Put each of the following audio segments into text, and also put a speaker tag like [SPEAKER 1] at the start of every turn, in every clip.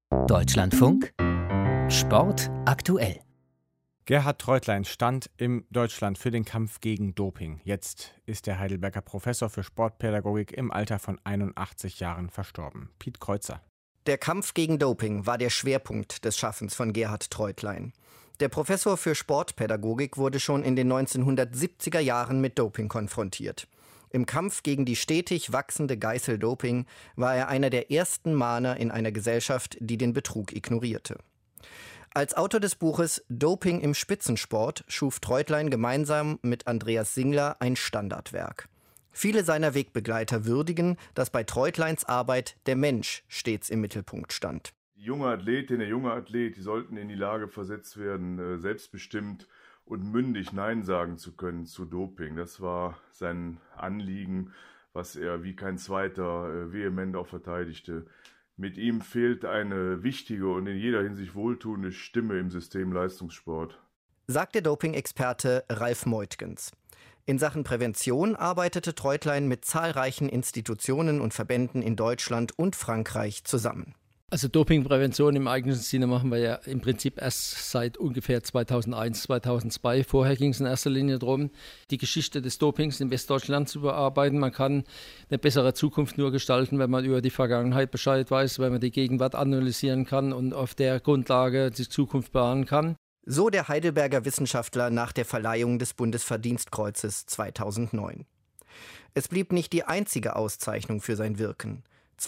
[SPEAKER 1] Deutschlandfunk Sport aktuell.
[SPEAKER 2] Gerhard Treutlein stand in Deutschland für den Kampf gegen Doping. Jetzt ist der Heidelberger Professor für Sportpädagogik im Alter von 81 Jahren verstorben. Piet Kreuzer.
[SPEAKER 3] Der Kampf gegen Doping war der Schwerpunkt des Schaffens von Gerhard Treutlein. Der Professor für Sportpädagogik wurde schon in den 1970er Jahren mit Doping konfrontiert. Im Kampf gegen die stetig wachsende Geißel Doping war er einer der ersten Mahner in einer Gesellschaft, die den Betrug ignorierte. Als Autor des Buches Doping im Spitzensport schuf Treutlein gemeinsam mit Andreas Singler ein Standardwerk. Viele seiner Wegbegleiter würdigen, dass bei Treutleins Arbeit der Mensch stets im Mittelpunkt stand.
[SPEAKER 4] Die junge Athletin, der junge Athlet, die sollten in die Lage versetzt werden, selbstbestimmt und mündig Nein sagen zu können zu Doping. Das war sein Anliegen, was er wie kein zweiter vehement auch verteidigte. Mit ihm fehlt eine wichtige und in jeder Hinsicht wohltuende Stimme im System Leistungssport,
[SPEAKER 3] sagt der Doping-Experte Ralf Meutgens. In Sachen Prävention arbeitete Treutlein mit zahlreichen Institutionen und Verbänden in Deutschland und Frankreich zusammen.
[SPEAKER 5] Also Dopingprävention im eigentlichen Sinne machen wir ja im Prinzip erst seit ungefähr 2001, 2002. Vorher ging es in erster Linie darum, die Geschichte des Dopings in Westdeutschland zu bearbeiten. Man kann eine bessere Zukunft nur gestalten, wenn man über die Vergangenheit Bescheid weiß, wenn man die Gegenwart analysieren kann und auf der Grundlage die Zukunft planen kann.
[SPEAKER 3] So der Heidelberger Wissenschaftler nach der Verleihung des Bundesverdienstkreuzes 2009. Es blieb nicht die einzige Auszeichnung für sein Wirken.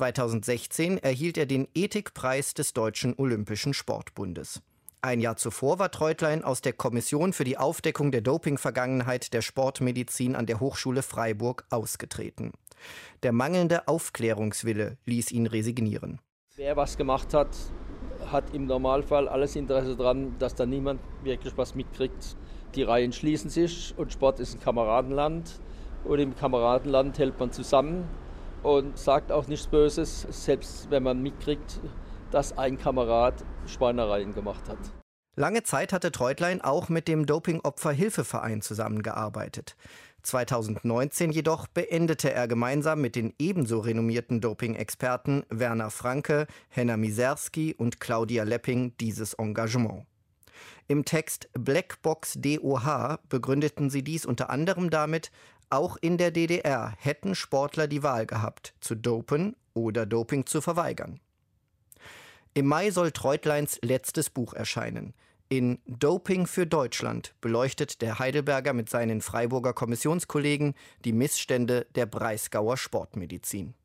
[SPEAKER 3] 2016 erhielt er den Ethikpreis des Deutschen Olympischen Sportbundes. Ein Jahr zuvor war Treutlein aus der Kommission für die Aufdeckung der Doping-Vergangenheit der Sportmedizin an der Hochschule Freiburg ausgetreten. Der mangelnde Aufklärungswille ließ ihn resignieren.
[SPEAKER 5] Wer was gemacht hat, hat im Normalfall alles Interesse daran, dass da niemand wirklich was mitkriegt. Die Reihen schließen sich und Sport ist ein Kameradenland. Und im Kameradenland hält man zusammen und sagt auch nichts Böses, selbst wenn man mitkriegt, dass ein Kamerad Schweinereien gemacht hat.
[SPEAKER 3] Lange Zeit hatte Treutlein auch mit dem Doping-Opfer-Hilfeverein zusammengearbeitet. 2019 jedoch beendete er gemeinsam mit den ebenso renommierten Doping-Experten Werner Franke, Henna Miserski und Claudia Lepping dieses Engagement. Im Text Blackbox DOH begründeten sie dies unter anderem damit, auch in der DDR hätten Sportler die Wahl gehabt, zu dopen oder Doping zu verweigern. Im Mai soll Treutleins letztes Buch erscheinen. In Doping für Deutschland beleuchtet der Heidelberger mit seinen Freiburger Kommissionskollegen die Missstände der Breisgauer Sportmedizin.